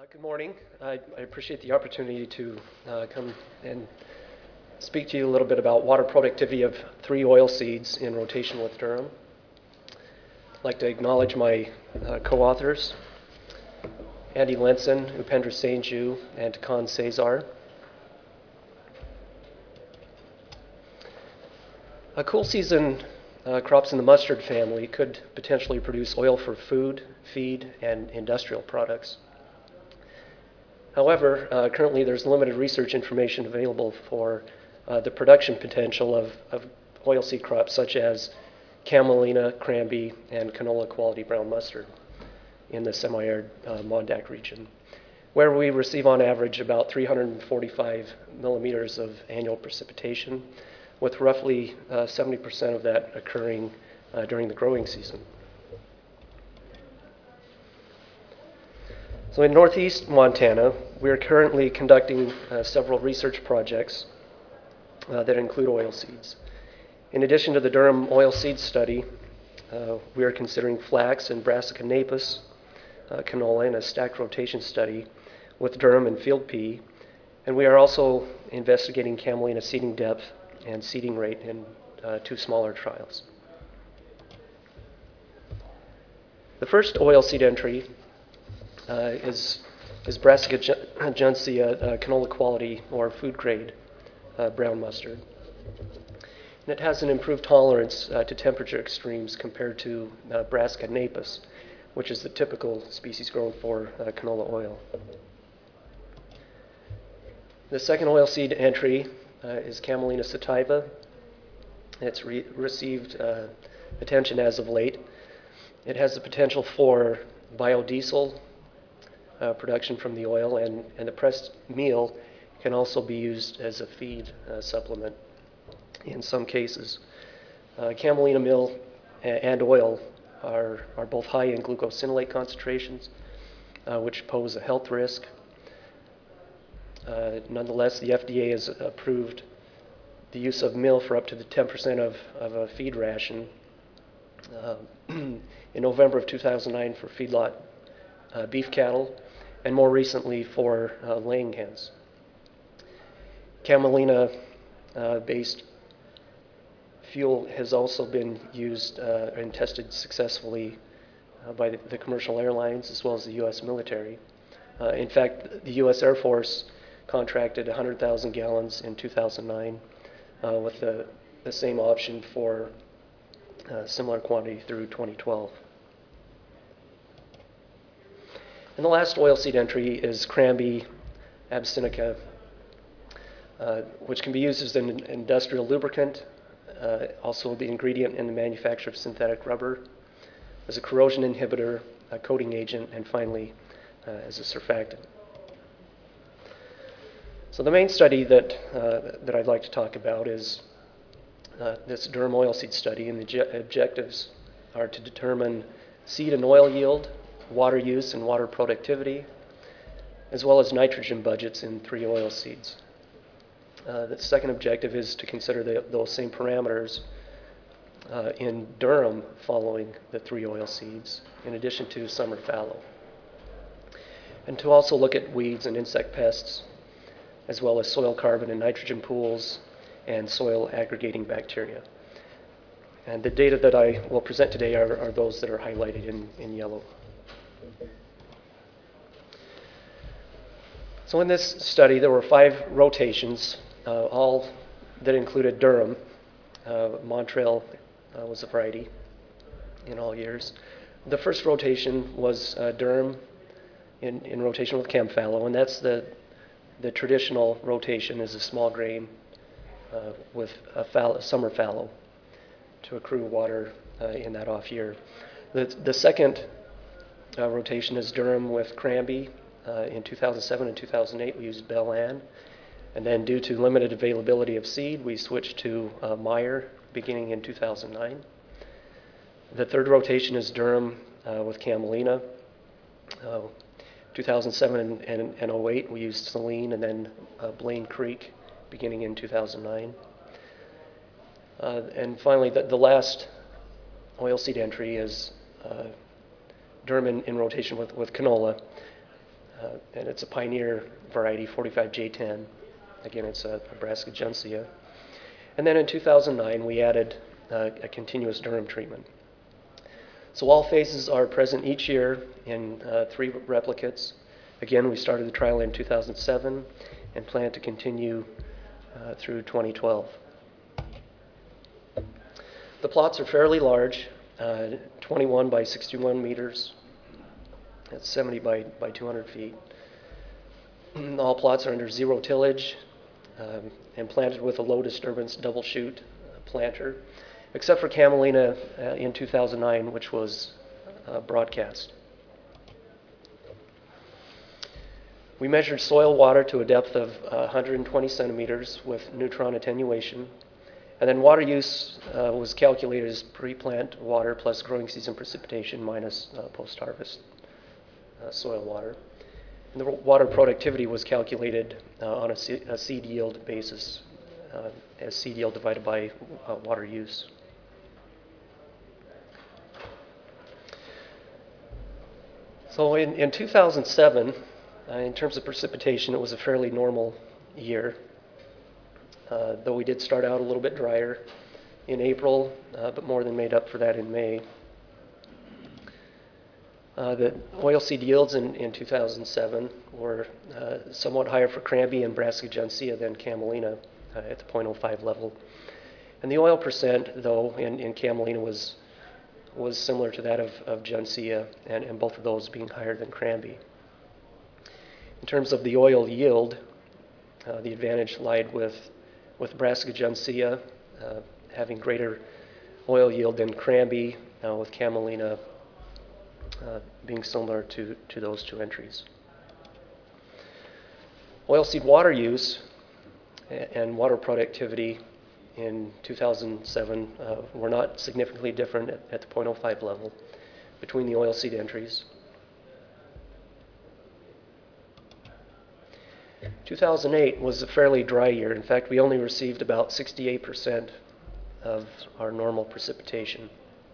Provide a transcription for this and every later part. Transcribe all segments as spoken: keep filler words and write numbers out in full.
Good morning. I, I appreciate the opportunity to uh, come and speak to you a little bit about water productivity of three oil seeds in rotation with durum. I'd like to acknowledge my uh, co-authors, Andy Lenson, Upendra Sainju, and Takan Cesar. A cool season uh, crops in the mustard family could potentially produce oil for food, feed, and industrial products. However, uh, currently there's limited research information available for uh, the production potential of, of oilseed crops such as camelina, cranberry, and canola quality brown mustard in the semi-arid uh, Mondac region, where we receive on average about three hundred forty-five millimeters of annual precipitation, with roughly uh, seventy percent of that occurring uh, during the growing season. So in northeast Montana, we are currently conducting uh, several research projects uh, that include oilseeds. In addition to the durum oilseed study, uh, we are considering flax and Brassica napus, uh, canola in a stacked rotation study with durum and field pea, and we are also investigating camelina seeding depth and seeding rate in uh, two smaller trials. The first oilseed entry Uh, is, is Brassica juncea uh, canola quality or food grade uh, brown mustard. And it has an improved tolerance uh, to temperature extremes compared to uh, Brassica napus, which is the typical species grown for uh, canola oil. The second oilseed entry uh, is Camelina sativa. It's re- received uh, attention as of late. It has the potential for biodiesel Uh, production from the oil, and, and the pressed meal can also be used as a feed uh, supplement in some cases. Uh, camelina meal and oil are, are both high in glucosinolate concentrations, uh, which pose a health risk. Uh, nonetheless, the F D A has approved the use of meal for up to the ten percent of, of a feed ration uh, in November of two thousand nine for feedlot uh, beef cattle, and more recently for uh, laying hens. Camelina-based uh, fuel has also been used uh, and tested successfully uh, by the, the commercial airlines as well as the U S military. Uh, in fact, the U S Air Force contracted one hundred thousand gallons in two thousand nine uh, with the, the same option for uh, similar quantity through twenty twelve. And the last oilseed entry is Cranberry absinthica, uh, which can be used as an industrial lubricant, uh, also the ingredient in the manufacture of synthetic rubber, as a corrosion inhibitor, a coating agent, and finally uh, as a surfactant. So the main study that, uh, that I'd like to talk about is uh, this durum oilseed study, and the ge- objectives are to determine seed and oil yield, water use and water productivity, as well as nitrogen budgets in three oil seeds. Uh, the second objective is to consider the, those same parameters uh, in durum following the three oil seeds, in addition to summer fallow. And to also look at weeds and insect pests, as well as soil carbon and nitrogen pools and soil aggregating bacteria. And the data that I will present today are, are those that are highlighted in, in yellow. So in this study, there were five rotations, uh, all that included durum. Uh, Montreal uh, was a variety in all years. The first rotation was uh, durum in, in rotation with chem fallow, and that's the the traditional rotation is a small grain uh, with a, fallow, a summer fallow to accrue water uh, in that off year. The, the second uh, rotation is durum with cranberry. Uh, in two thousand seven and two thousand eight, we used Bel-An. And then due to limited availability of seed, we switched to uh, Meyer beginning in two thousand nine. The third rotation is durum uh, with camelina. Uh, two thousand seven and, and, and oh eight, we used Saline, and then uh, Blaine Creek beginning in two thousand nine. Uh, and finally, the, the last oilseed entry is uh, durum in, in rotation with, with canola. uh, and it's a Pioneer variety, forty-five J ten. Again, it's a, a Brassica gensea. And then in two thousand nine, we added uh, a continuous durum treatment. So all phases are present each year in uh, three replicates. Again, we started the trial in two thousand seven and plan to continue uh, through twenty twelve. The plots are fairly large, uh, twenty-one by sixty-one meters. That's seventy by, by two hundred feet. All plots are under zero tillage um, and planted with a low disturbance double shoot uh, planter, except for camelina uh, in two thousand nine, which was uh, broadcast. We measured soil water to a depth of uh, one hundred twenty centimeters with neutron attenuation. And then water use uh, was calculated as pre-plant water plus growing season precipitation minus uh, post-harvest uh, soil water. And the water productivity was calculated uh, on a, se- a seed yield basis, uh, as seed yield divided by uh, water use. So in, in two thousand seven, uh, in terms of precipitation, it was a fairly normal year. Uh, though we did start out a little bit drier in April, uh, but more than made up for that in May. Uh, the oilseed yields in, in two thousand seven were uh, somewhat higher for Cranby and Brassica gensea than Camelina uh, at the zero point zero five level. And the oil percent, though, in, in Camelina was was similar to that of, of Gensea, and, and both of those being higher than Cranby. In terms of the oil yield, uh, the advantage lied with with Brassica gensea uh, having greater oil yield than Cranby, uh, with Camelina uh, being similar to, to those two entries. Oilseed water use and water productivity in two thousand seven uh, were not significantly different at, at the zero point zero five level between the oilseed entries. two thousand eight was a fairly dry year. In fact, we only received about sixty-eight percent of our normal precipitation.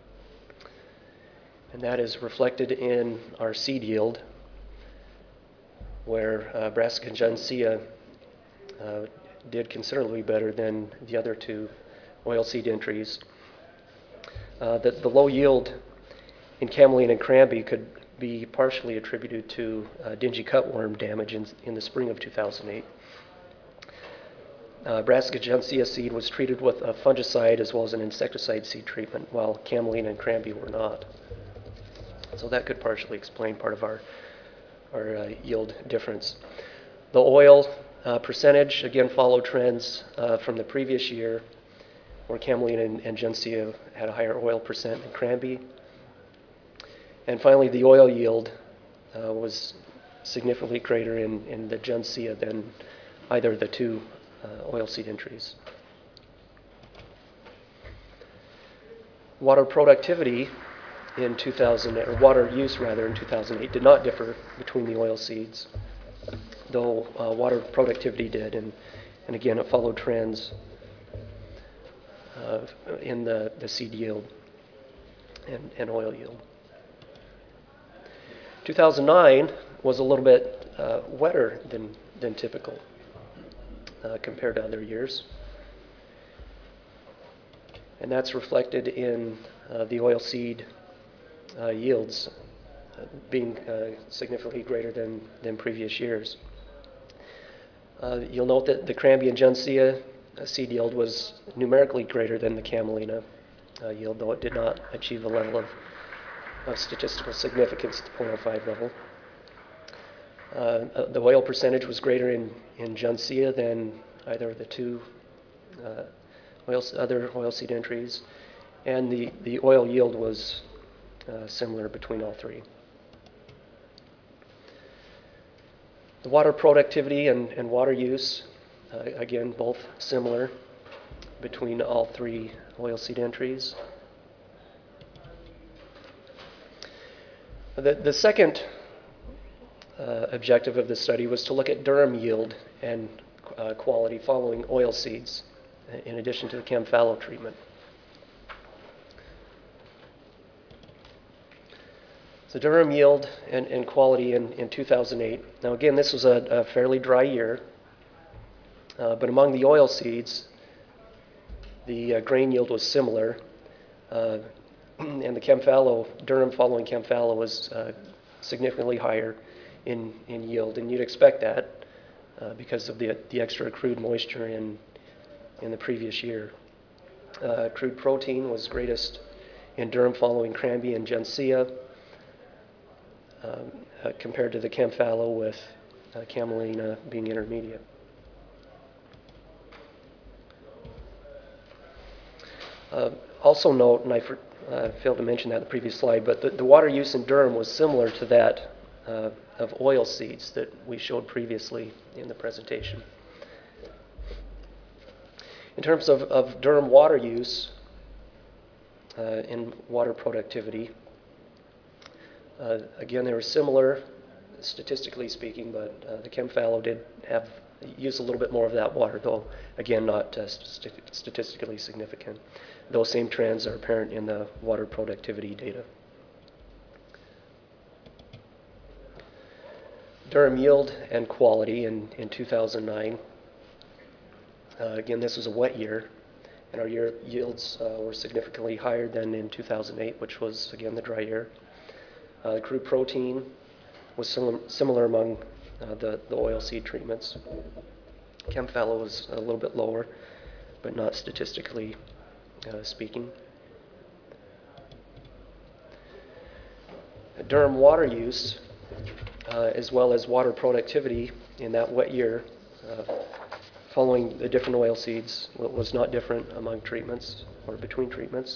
And that is reflected in our seed yield, where uh, Brassica gensea uh, did considerably better than the other two oilseed entries. Uh, the, the low yield in Camelina and Cranby could be partially attributed to uh, dingy cutworm damage in, in the spring of two thousand eight. Uh, Brassica gensea seed was treated with a fungicide as well as an insecticide seed treatment, while Camelina and Cranby were not. So that could partially explain part of our, our uh, yield difference. The oil uh, percentage, again, followed trends uh, from the previous year, where Camelina and, and Gensea had a higher oil percent than Cranby. And finally, the oil yield uh, was significantly greater in, in the Gensea than either of the two uh, oilseed entries. Water productivity in two thousand, or water use rather, in two thousand eight did not differ between the oilseeds, though uh, water productivity did, and, and again, it followed trends uh, in the, the seed yield and, and oil yield. two thousand nine was a little bit uh, wetter than, than typical uh, compared to other years. And that's reflected in uh, the oilseed uh, yields uh, being uh, significantly greater than, than previous years. Uh, you'll note that the Cranby and Gensea uh, seed yield was numerically greater than the Camelina uh, yield, though it did not achieve a level of of statistical significance at the zero point zero five level. Uh, the oil percentage was greater in, in Gensea than either of the two uh, oil, other oilseed entries, and the, the oil yield was uh, similar between all three. The water productivity and, and water use, uh, again, both similar between all three oilseed entries. The, the second uh, objective of the study was to look at durum yield and uh, quality following oil seeds, in addition to the chem fallow treatment. So durum yield and, and quality in, in two thousand eight. Now again, this was a, a fairly dry year, uh, but among the oil seeds, the uh, grain yield was similar, uh, and the Camphalo, durum following Camphalo was uh, significantly higher in, in yield, and you'd expect that uh, because of the, the extra accrued moisture in, in the previous year. Uh, crude protein was greatest in durum following Cranby and Gencia, um, uh, compared to the Camphalo with uh, Camelina being intermediate. Uh, also note, and I for, uh, failed to mention that in the previous slide, but the, the water use in durum was similar to that uh, of oil seeds that we showed previously in the presentation. In terms of, of durum water use uh, in water productivity, uh, again, they were similar, statistically speaking, but uh, the Camphalo did have use a little bit more of that water, though, again, not uh, st- statistically significant. Those same trends are apparent in the water productivity data. Durum yield and quality in, in two thousand nine. Uh, again, this was a wet year, and our year yields uh, were significantly higher than in two thousand eight, which was, again, the dry year. Uh, the crude protein was sim- similar among uh, the, the oilseed treatments. Camphalo was a little bit lower, but not statistically uh, speaking. Durum water use, uh, as well as water productivity in that wet year, uh, following the different oil seeds, was not different among treatments or between treatments.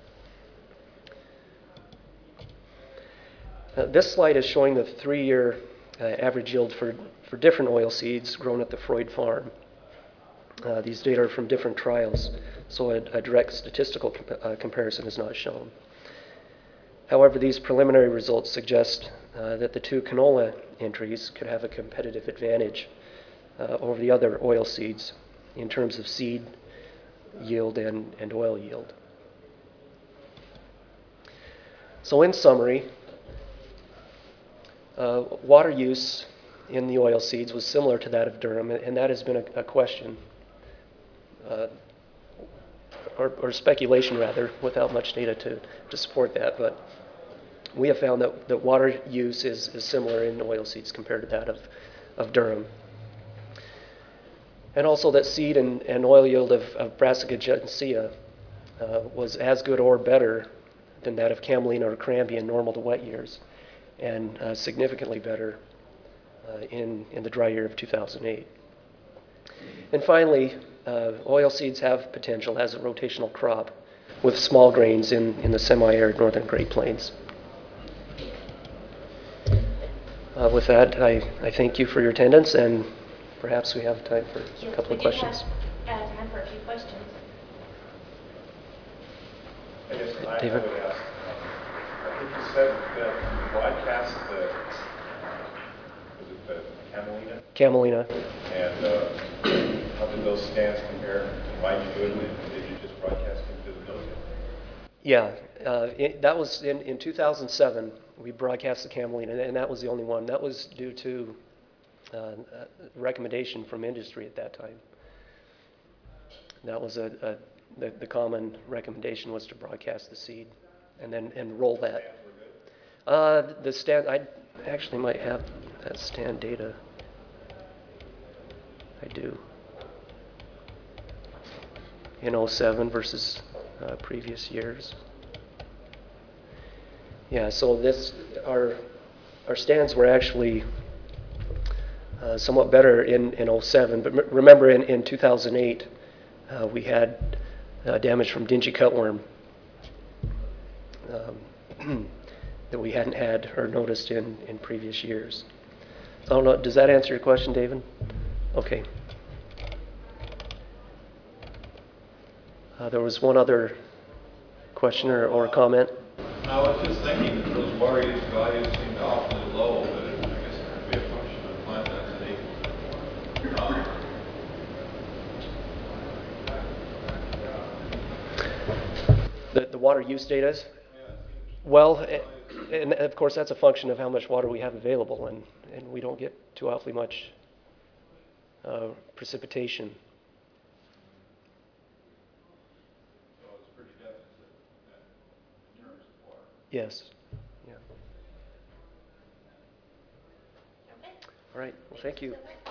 Uh, this slide is showing the three-year uh, average yield for, for different oil seeds grown at the Freud farm. Uh, these data are from different trials, so a, a direct statistical comp- uh, comparison is not shown. However, these preliminary results suggest uh, that the two canola entries could have a competitive advantage uh, over the other oil seeds in terms of seed yield and, and oil yield. So in summary, uh, water use in the oil seeds was similar to that of durum, and that has been a, a question, uh, or, or speculation rather, without much data to, to support that, but we have found that, that water use is, is similar in oil seeds compared to that of, of durum. And also that seed and, and oil yield of, of Brassica gencia uh, was as good or better than that of Camelina or Cranby in normal to wet years, and uh, significantly better uh, in, in the dry year of two thousand eight. And finally, uh, oil seeds have potential as a rotational crop with small grains in, in the semi-arid northern Great Plains. Uh, with that, I, I thank you for your attendance, and perhaps we have time for yes, a couple of do questions. Have, uh, time for a few questions. I guess I, David? I would ask, uh, I think you said that you broadcast the, was it the Camelina? Camelina. And uh, how did those stands compare? Why did you do it? And did you just broadcast them to the million? Yeah, uh, it, that was in, in two thousand seven. We broadcast the Camelina, and that was the only one. That was due to uh, a recommendation from industry at that time. That was a, a the, the common recommendation was to broadcast the seed, and then and roll that. Uh, the stand, I actually might have that stand data. I do. In oh seven versus uh, previous years. Yeah, so this our our stands were actually uh, somewhat better in, in oh seven, but m- remember in, in two thousand eight uh, we had uh, damage from dingy cutworm um, that we hadn't had or noticed in, in previous years. I don't know, does that answer your question, David? Okay. Uh, there was one other question or, or comment. I was just thinking that those water use values seem awfully low, but it, I guess it could be a function of plant density. Um, The, the water use data? Well, it, and of course, that's a function of how much water we have available, and, and we don't get too awfully much uh, precipitation. So it's pretty deficit in terms of water. Yes. Yeah. Okay. All right. Well, thank you. so much.